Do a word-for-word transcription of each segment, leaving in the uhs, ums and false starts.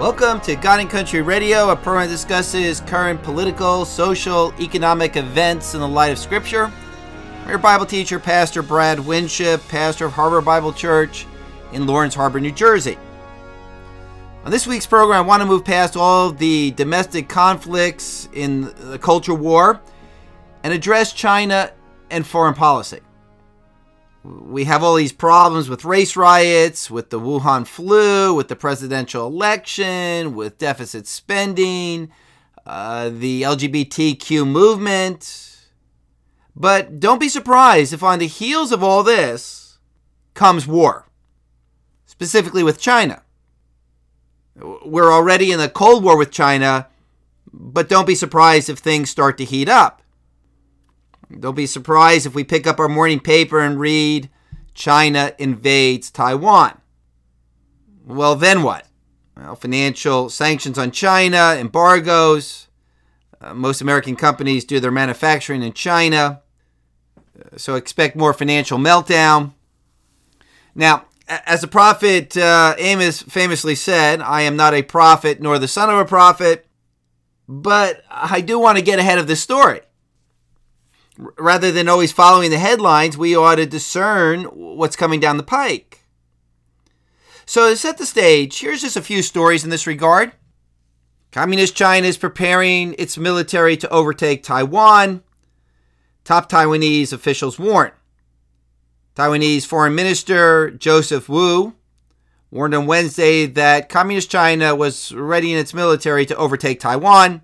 Welcome to God and Country Radio, a program that discusses current political, social, economic events in the light of Scripture. I'm your Bible teacher, Pastor Brad Winship, pastor of Harbor Bible Church in Lawrence Harbor, New Jersey. On this week's program, I want to move past all of the domestic conflicts in the culture war and address China and foreign policy. We have all these problems with race riots, with the Wuhan flu, with the presidential election, with deficit spending, uh, the L G B T Q movement. But don't be surprised if on the heels of all this comes war, specifically with China. We're already in a Cold War with China, but don't be surprised if things start to heat up. Don't be surprised if we pick up our morning paper and read, China invades Taiwan. Well, then what? Well, financial sanctions on China, embargoes. Uh, most American companies do their manufacturing in China, uh, so expect more financial meltdown. Now, as the prophet uh, Amos famously said, I am not a prophet nor the son of a prophet, but I do want to get ahead of this story. Rather than always following the headlines, we ought to discern what's coming down the pike. So to set the stage, here's just a few stories in this regard. Communist China is preparing its military to overtake Taiwan. Top Taiwanese officials warn. Taiwanese Foreign Minister Joseph Wu warned on Wednesday that Communist China was readying its military to overtake Taiwan,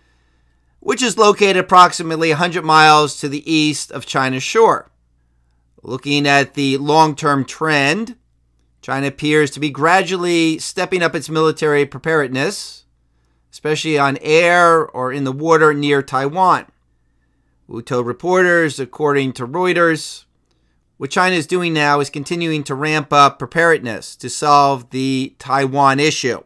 which is located approximately one hundred miles to the east of China's shore. Looking at the long-term trend, China appears to be gradually stepping up its military preparedness, especially on air or in the water near Taiwan. Wu told reporters, according to Reuters, what China is doing now is continuing to ramp up preparedness to solve the Taiwan issue.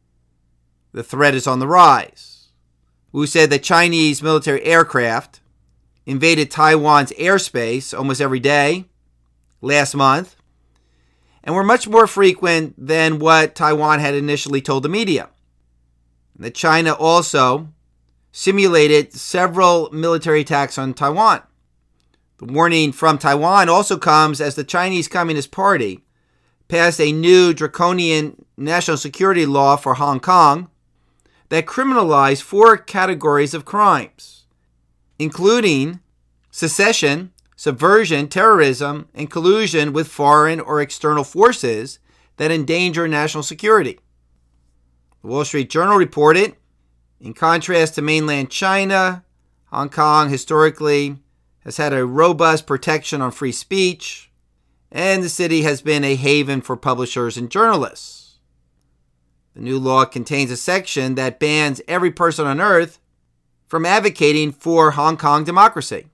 The threat is on the rise. Wu said that Chinese military aircraft invaded Taiwan's airspace almost every day last month and were much more frequent than what Taiwan had initially told the media. That China also simulated several military attacks on Taiwan. The warning from Taiwan also comes as the Chinese Communist Party passed a new draconian national security law for Hong Kong that criminalized four categories of crimes, including secession, subversion, terrorism, and collusion with foreign or external forces that endanger national security. The Wall Street Journal reported, in contrast to mainland China, Hong Kong historically has had a robust protection on free speech, and the city has been a haven for publishers and journalists. The new law contains a section that bans every person on earth from advocating for Hong Kong democracy.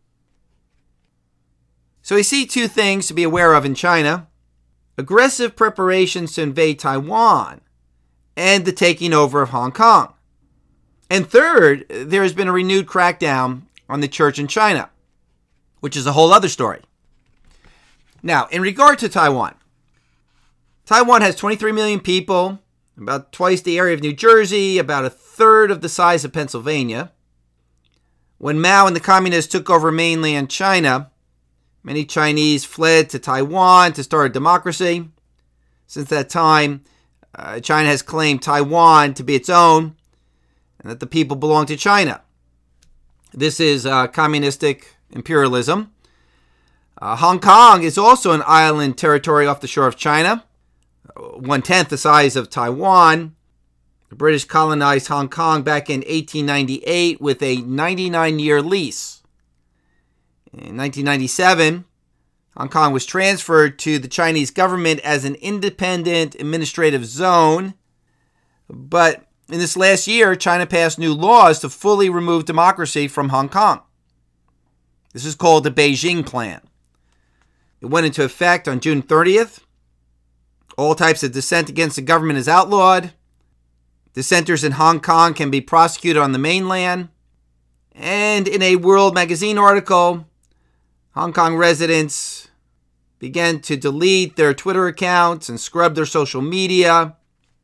So we see two things to be aware of in China: aggressive preparations to invade Taiwan and the taking over of Hong Kong. And third, there has been a renewed crackdown on the church in China, which is a whole other story. Now, in regard to Taiwan, Taiwan has twenty-three million people, about twice the area of New Jersey, about a third of the size of Pennsylvania. When Mao and the communists took over mainland China, many Chinese fled to Taiwan to start a democracy. Since that time, uh, China has claimed Taiwan to be its own and that the people belong to China. This is uh, communistic imperialism. Uh, Hong Kong is also an island territory off the shore of China, one-tenth the size of Taiwan. The British colonized Hong Kong back in eighteen ninety-eight with a ninety-nine-year lease. In nineteen ninety-seven, Hong Kong was transferred to the Chinese government as an independent administrative zone. But in this last year, China passed new laws to fully remove democracy from Hong Kong. This is called the Beijing Plan. It went into effect on June thirtieth. All types of dissent against the government is outlawed. Dissenters in Hong Kong can be prosecuted on the mainland. And in a World Magazine article, Hong Kong residents began to delete their Twitter accounts and scrub their social media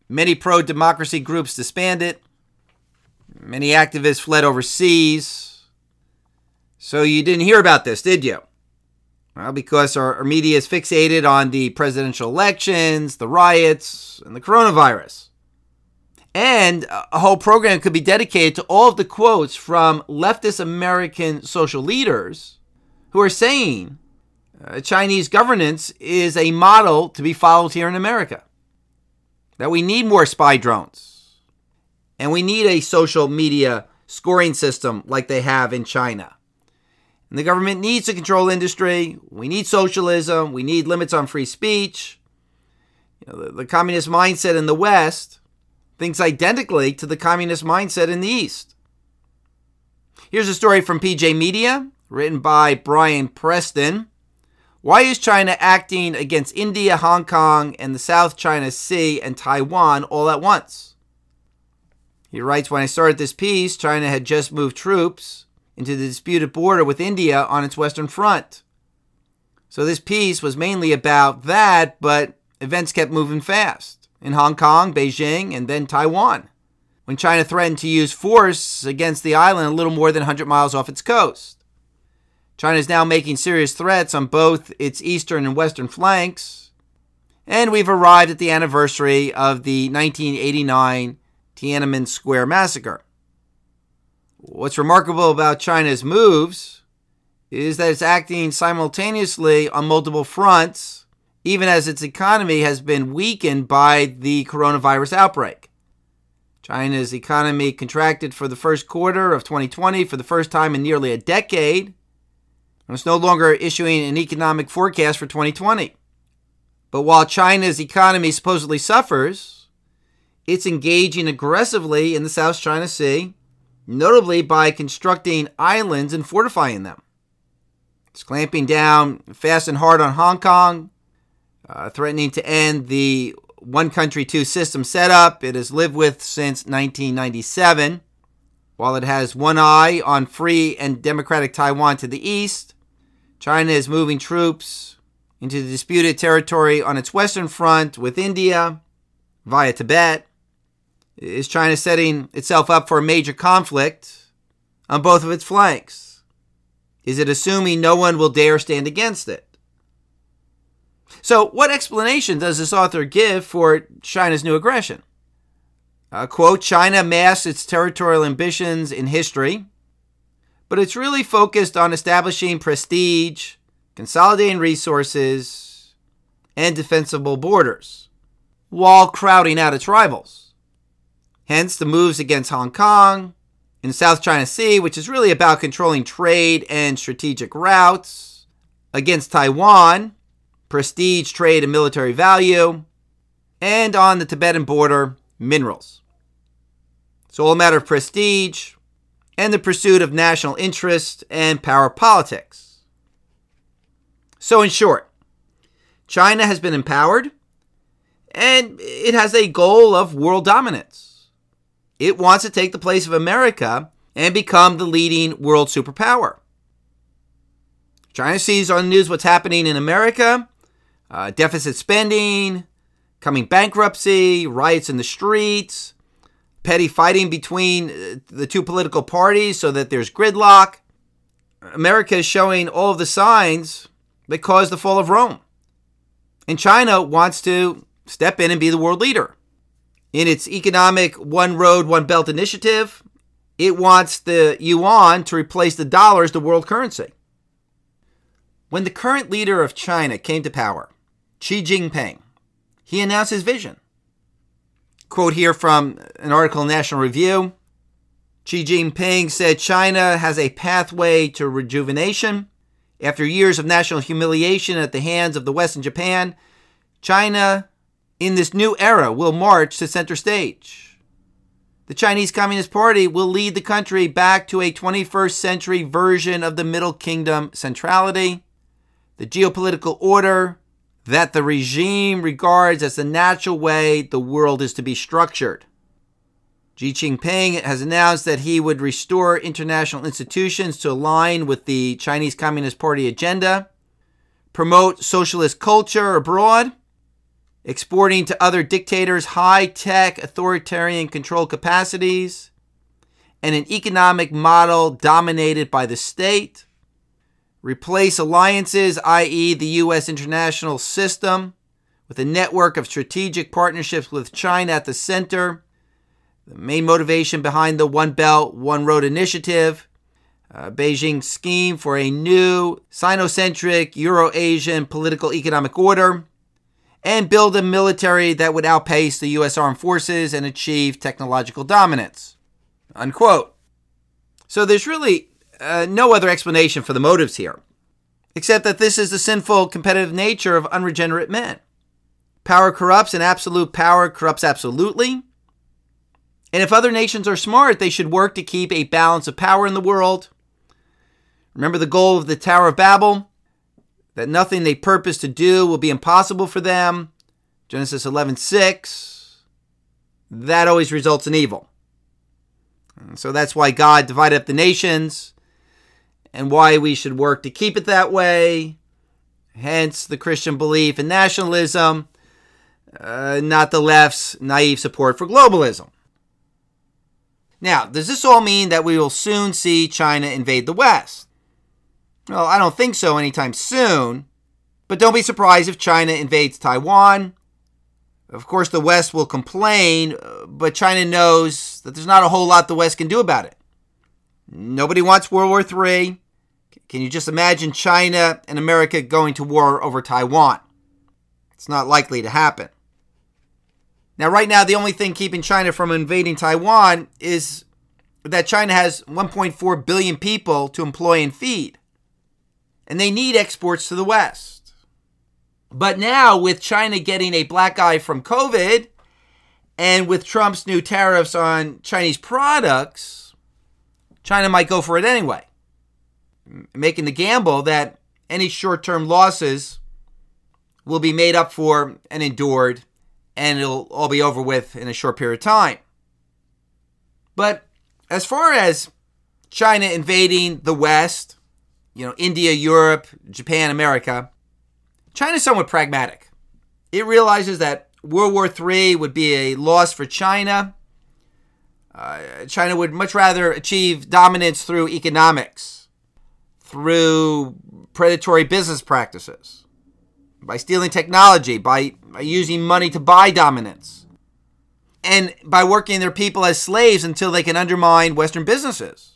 Many pro-democracy groups disbanded. Many activists fled overseas. So you didn't hear about this, did you? Well, because our, our media is fixated on the presidential elections, the riots, and the coronavirus. And a whole program could be dedicated to all of the quotes from leftist American social leaders who are saying uh, Chinese governance is a model to be followed here in America. That we need more spy drones. And we need a social media scoring system like they have in China. And the government needs to control industry. We need socialism. We need limits on free speech. You know, the, the communist mindset in the West thinks identically to the communist mindset in the East. Here's a story from P J Media, written by Brian Preston. Why is China acting against India, Hong Kong, and the South China Sea and Taiwan all at once? He writes, when I started this piece, China had just moved troops into the disputed border with India on its western front. So this piece was mainly about that, but events kept moving fast. In Hong Kong, Beijing, and then Taiwan, when China threatened to use force against the island a little more than one hundred miles off its coast. China is now making serious threats on both its eastern and western flanks, and we've arrived at the anniversary of the nineteen eighty-nine Tiananmen Square massacre. What's remarkable about China's moves is that it's acting simultaneously on multiple fronts, even as its economy has been weakened by the coronavirus outbreak. China's economy contracted for the first quarter of twenty twenty for the first time in nearly a decade, and it's no longer issuing an economic forecast for twenty twenty. But while China's economy supposedly suffers, it's engaging aggressively in the South China Sea, notably by constructing islands and fortifying them. It's clamping down fast and hard on Hong Kong, Uh, threatening to end the one country, two system setup it has lived with since nineteen ninety-seven. While it has one eye on free and democratic Taiwan to the east, China is moving troops into the disputed territory on its western front with India via Tibet. Is China setting itself up for a major conflict on both of its flanks? Is it assuming no one will dare stand against it? So what explanation does this author give for China's new aggression? Uh, quote, China masked its territorial ambitions in history, but it's really focused on establishing prestige, consolidating resources, and defensible borders, while crowding out its rivals. Hence the moves against Hong Kong and the South China Sea, which is really about controlling trade and strategic routes, against Taiwan, prestige, trade, and military value, and on the Tibetan border, minerals. It's all a matter of prestige and the pursuit of national interest and power politics. So in short, China has been empowered, and it has a goal of world dominance. It wants to take the place of America and become the leading world superpower. China sees on the news what's happening in America. Uh, deficit spending, coming bankruptcy, riots in the streets, petty fighting between the two political parties so that there's gridlock. America is showing all of the signs that caused the fall of Rome. And China wants to step in and be the world leader. In its economic One Road, One Belt initiative, it wants the yuan to replace the dollar as the world currency. When the current leader of China came to power, Xi Jinping, he announced his vision. Quote here from an article in National Review. Xi Jinping said China has a pathway to rejuvenation. After years of national humiliation at the hands of the West and Japan, China, in this new era, will march to center stage. The Chinese Communist Party will lead the country back to a twenty-first century version of the Middle Kingdom centrality, the geopolitical order that the regime regards as the natural way the world is to be structured. Xi Jinping has announced that he would restore international institutions to align with the Chinese Communist Party agenda, promote socialist culture abroad, exporting to other dictators high-tech authoritarian control capacities, and an economic model dominated by the state. Replace alliances, that is the U S international system, with a network of strategic partnerships with China at the center. The main motivation behind the One Belt, One Road initiative, uh, Beijing's scheme for a new Sinocentric Euro-Asian political economic order, and build a military that would outpace the U S armed forces and achieve technological dominance. Unquote. So there's really uh, no other explanation for the motives here, except that this is the sinful competitive nature of unregenerate men. Power corrupts, and absolute power corrupts absolutely. And if other nations are smart, they should work to keep a balance of power in the world. Remember the goal of the Tower of Babel? That nothing they purpose to do will be impossible for them. Genesis eleven six. That always results in evil. And so that's why God divided up the nations, and why we should work to keep it that way. Hence the Christian belief in nationalism, uh, not the left's naive support for globalism. Now, does this all mean that we will soon see China invade the West? Well, I don't think so anytime soon, but don't be surprised if China invades Taiwan. Of course, the West will complain, but China knows that there's not a whole lot the West can do about it. Nobody wants World War Three. Can you just imagine China and America going to war over Taiwan? It's not likely to happen. Now, right now, the only thing keeping China from invading Taiwan is that China has one point four billion people to employ and feed. And they need exports to the West. But now, with China getting a black eye from COVID, and with Trump's new tariffs on Chinese products, China might go for it anyway, making the gamble that any short-term losses will be made up for and endured, and it'll all be over with in a short period of time. But as far as China invading the West, you know, India, Europe, Japan, America, China's somewhat pragmatic. It realizes that World War Three would be a loss for China. Uh, China would much rather achieve dominance through economics, through predatory business practices, by stealing technology, by, by using money to buy dominance, and by working their people as slaves until they can undermine Western businesses.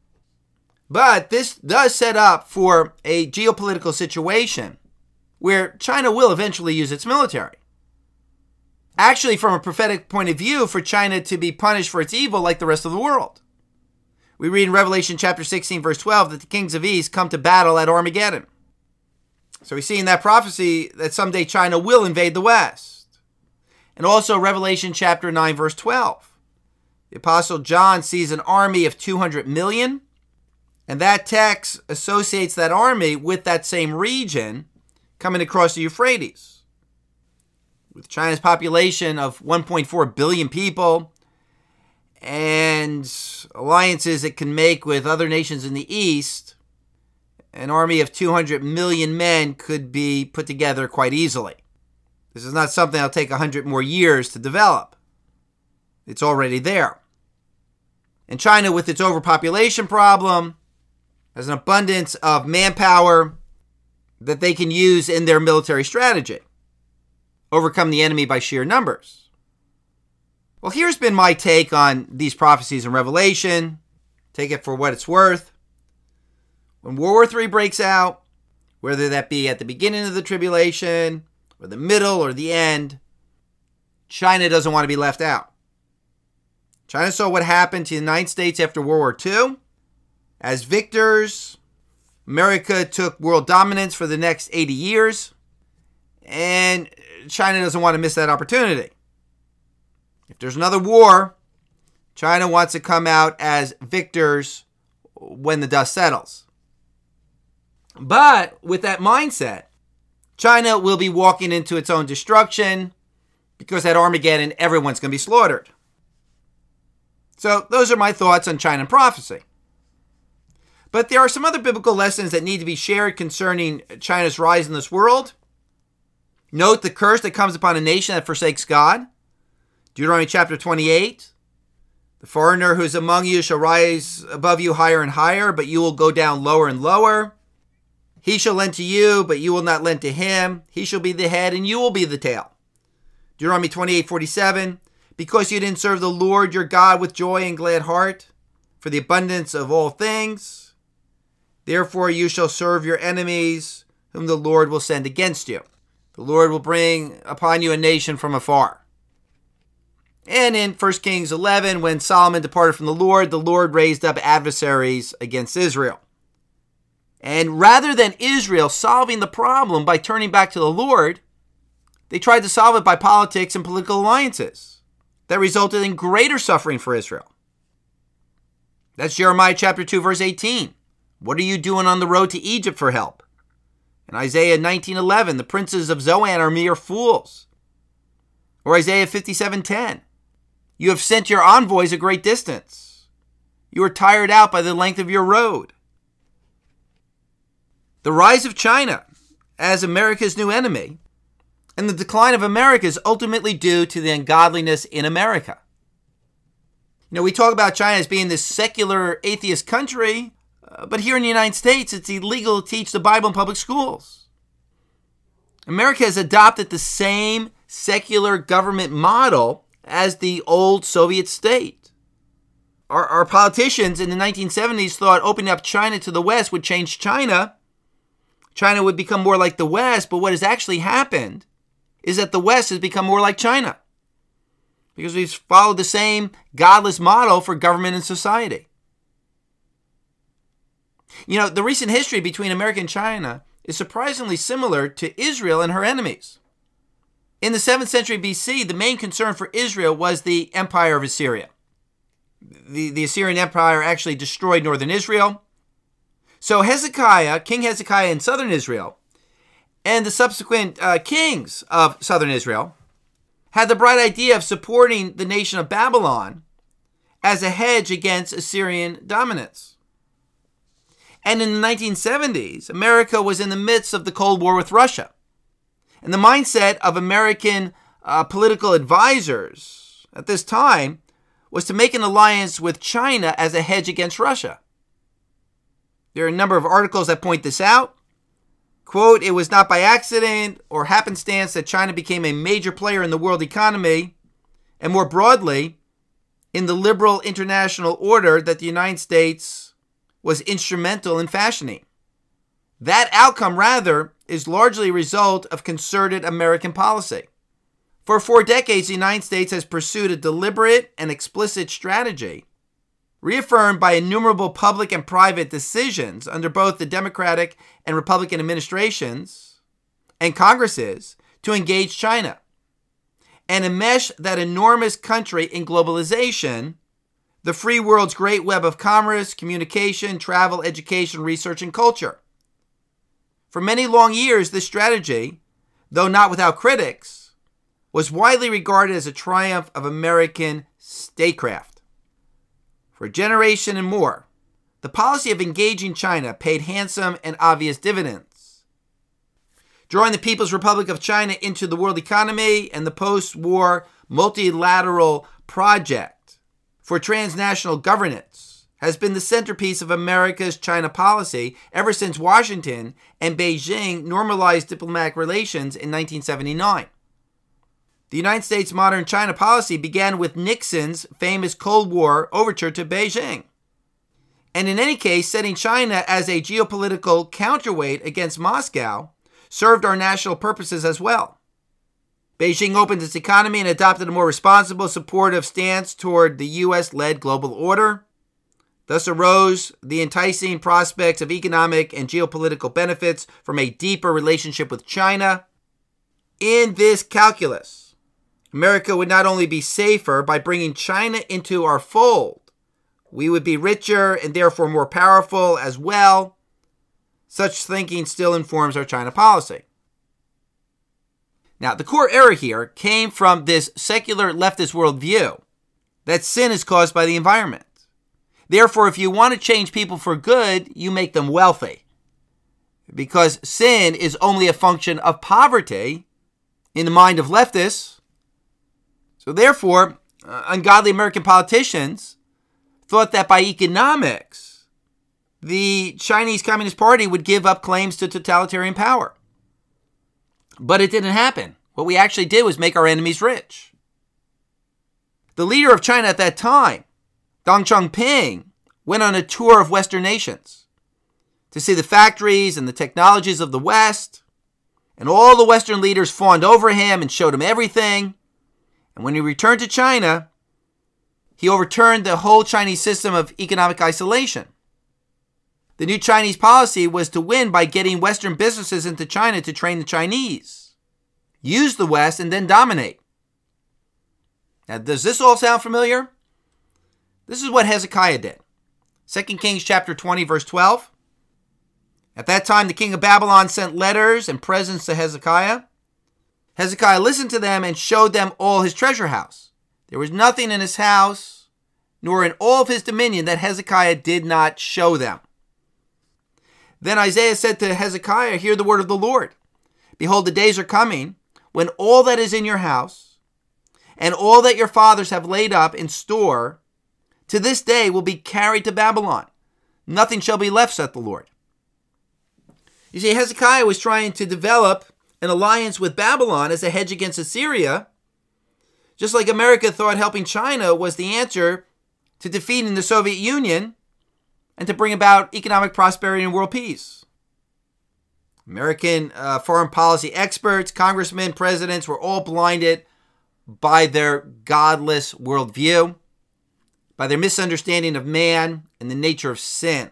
But this does set up for a geopolitical situation where China will eventually use its military. Actually, from a prophetic point of view, for China to be punished for its evil like the rest of the world. We read in Revelation chapter sixteen, verse twelve, that the kings of East come to battle at Armageddon. So we see in that prophecy that someday China will invade the West. And also Revelation chapter nine, verse twelve. The Apostle John sees an army of two hundred million, and that text associates that army with that same region coming across the Euphrates. With China's population of one point four billion people and alliances it can make with other nations in the East, an army of two hundred million men could be put together quite easily. This is not something that'll take one hundred more years to develop. It's already there. And China, with its overpopulation problem, has an abundance of manpower that they can use in their military strategy. Overcome the enemy by sheer numbers. Well, here's been my take on these prophecies in Revelation. Take it for what it's worth. When World War Three breaks out, whether that be at the beginning of the tribulation, or the middle, or the end, China doesn't want to be left out. China saw what happened to the United States after World War Two. As victors, America took world dominance for the next eighty years, and China doesn't want to miss that opportunity. If there's another war, China wants to come out as victors when the dust settles. But with that mindset, China will be walking into its own destruction because at Armageddon, everyone's going to be slaughtered. So those are my thoughts on China prophecy. But there are some other biblical lessons that need to be shared concerning China's rise in this world. Note the curse that comes upon a nation that forsakes God. Deuteronomy chapter twenty-eight. The foreigner who is among you shall rise above you higher and higher, but you will go down lower and lower. He shall lend to you, but you will not lend to him. He shall be the head, and you will be the tail. Deuteronomy twenty-eight forty-seven. Because you didn't serve the Lord your God with joy and glad heart, for the abundance of all things, therefore you shall serve your enemies, whom the Lord will send against you. The Lord will bring upon you a nation from afar. And in First Kings eleven, when Solomon departed from the Lord, the Lord raised up adversaries against Israel. And rather than Israel solving the problem by turning back to the Lord, they tried to solve it by politics and political alliances that resulted in greater suffering for Israel. That's Jeremiah chapter two, verse eighteen. What are you doing on the road to Egypt for help? In Isaiah nineteen eleven, the princes of Zoan are mere fools. Or Isaiah fifty-seven ten, you have sent your envoys a great distance. You are tired out by the length of your road. The rise of China as America's new enemy and the decline of America is ultimately due to the ungodliness in America. You know, we talk about China as being this secular atheist country, uh, but here in the United States, it's illegal to teach the Bible in public schools. America has adopted the same secular government model as the old Soviet state. Our, our politicians in the nineteen seventies thought opening up China to the West would change China. China would become more like the West, but what has actually happened is that the West has become more like China because we've followed the same godless model for government and society. You know, the recent history between America and China is surprisingly similar to Israel and her enemies. In the seventh century B C, the main concern for Israel was the empire of Assyria. The, the Assyrian Empire actually destroyed northern Israel. So Hezekiah, King Hezekiah in southern Israel, and the subsequent uh, kings of southern Israel had the bright idea of supporting the nation of Babylon as a hedge against Assyrian dominance. And in the nineteen seventies, America was in the midst of the Cold War with Russia. And the mindset of American uh, political advisors at this time was to make an alliance with China as a hedge against Russia. There are a number of articles that point this out. Quote, it was not by accident or happenstance that China became a major player in the world economy, and more broadly, in the liberal international order that the United States was instrumental in fashioning. That outcome, rather, is largely a result of concerted American policy. For four decades, the United States has pursued a deliberate and explicit strategy, reaffirmed by innumerable public and private decisions under both the Democratic and Republican administrations and Congresses, to engage China and enmesh that enormous country in globalization, the free world's great web of commerce, communication, travel, education, research, and culture. For many long years, this strategy, though not without critics, was widely regarded as a triumph of American statecraft. For a generation and more, the policy of engaging China paid handsome and obvious dividends. Drawing the People's Republic of China into the world economy and the post-war multilateral project for transnational governance has been the centerpiece of America's China policy ever since Washington and Beijing normalized diplomatic relations in nineteen seventy-nine. The United States' modern China policy began with Nixon's famous Cold War overture to Beijing. And in any case, setting China as a geopolitical counterweight against Moscow served our national purposes as well. Beijing opened its economy and adopted a more responsible, supportive stance toward the U S-led global order. Thus arose the enticing prospects of economic and geopolitical benefits from a deeper relationship with China. In this calculus, America would not only be safer by bringing China into our fold, we would be richer and therefore more powerful as well. Such thinking still informs our China policy. Now, the core error here came from this secular leftist worldview that sin is caused by the environment. Therefore, if you want to change people for good, you make them wealthy. Because sin is only a function of poverty, in the mind of leftists. So therefore, uh, ungodly American politicians thought that by economics, the Chinese Communist Party would give up claims to totalitarian power. But it didn't happen. What we actually did was make our enemies rich. The leader of China at that time, Deng Xiaoping, went on a tour of Western nations to see the factories and the technologies of the West. And all the Western leaders fawned over him and showed him everything. And when he returned to China, he overturned the whole Chinese system of economic isolation. The new Chinese policy was to win by getting Western businesses into China to train the Chinese, use the West, and then dominate. Now, does this all sound familiar? This is what Hezekiah did. Second Kings chapter twenty, verse twelve. At that time, the king of Babylon sent letters and presents to Hezekiah. Hezekiah listened to them and showed them all his treasure house. There was nothing in his house, nor in all of his dominion, that Hezekiah did not show them. Then Isaiah said to Hezekiah, "Hear the word of the Lord. Behold, the days are coming when all that is in your house and all that your fathers have laid up in store to this day will be carried to Babylon. Nothing shall be left, saith the Lord." You see, Hezekiah was trying to develop an alliance with Babylon as a hedge against Assyria, just like America thought helping China was the answer to defeating the Soviet Union and to bring about economic prosperity and world peace. American uh, foreign policy experts, congressmen, presidents were all blinded by their godless worldview, by their misunderstanding of man and the nature of sin.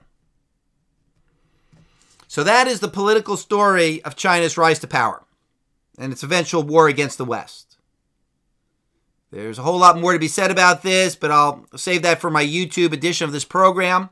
So that is the political story of China's rise to power and its eventual war against the West. There's a whole lot more to be said about this, but I'll save that for my YouTube edition of this program.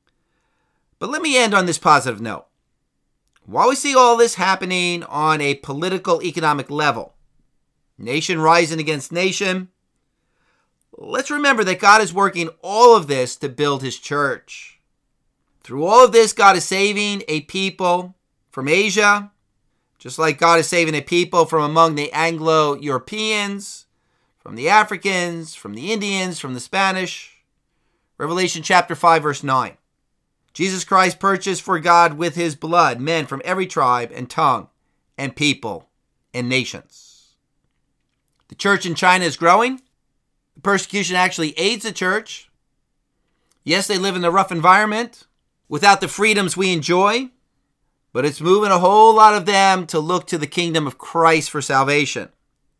But let me end on this positive note. While we see all this happening on a political, economic level, nation rising against nation, let's remember that God is working all of this to build his church. Through all of this, God is saving a people from Asia, just like God is saving a people from among the Anglo-Europeans, from the Africans, from the Indians, from the Spanish. Revelation chapter five, verse nine. Jesus Christ purchased for God with his blood men from every tribe and tongue and people and nations. The church in China is growing. The persecution actually aids the church. Yes, they live in a rough environment without the freedoms we enjoy, but it's moving a whole lot of them to look to the kingdom of Christ for salvation.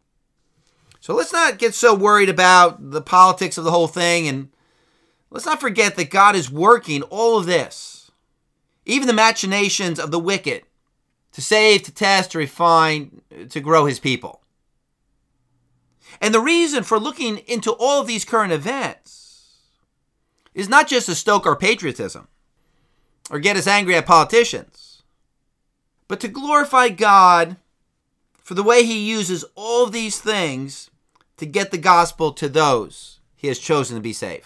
So let's not get so worried about the politics of the whole thing, and let's not forget that God is working all of this, even the machinations of the wicked, to save, to test, to refine, to grow his people. And the reason for looking into all of these current events is not just to stoke our patriotism or get us angry at politicians, but to glorify God for the way he uses all of these things to get the gospel to those he has chosen to be saved.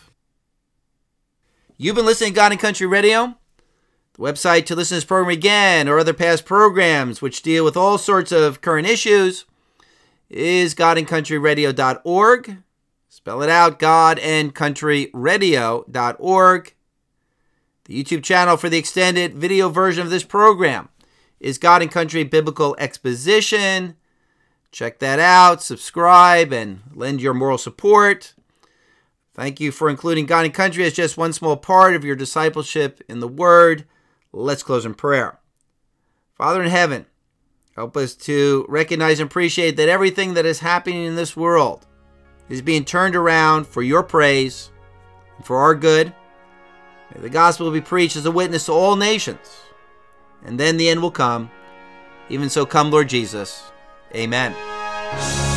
You've been listening to God and Country Radio. The website to listen to this program again or other past programs which deal with all sorts of current issues is god and country radio dot org. Spell it out, god and country radio dot org. The YouTube channel for the extended video version of this program is God and Country Biblical Exposition. Check that out, subscribe, and lend your moral support. Thank you for including God and Country as just one small part of your discipleship in the Word. Let's close in prayer. Father in heaven, help us to recognize and appreciate that everything that is happening in this world is being turned around for your praise and for our good. May the gospel be preached as a witness to all nations, and then the end will come. Even so, come, Lord Jesus. Amen.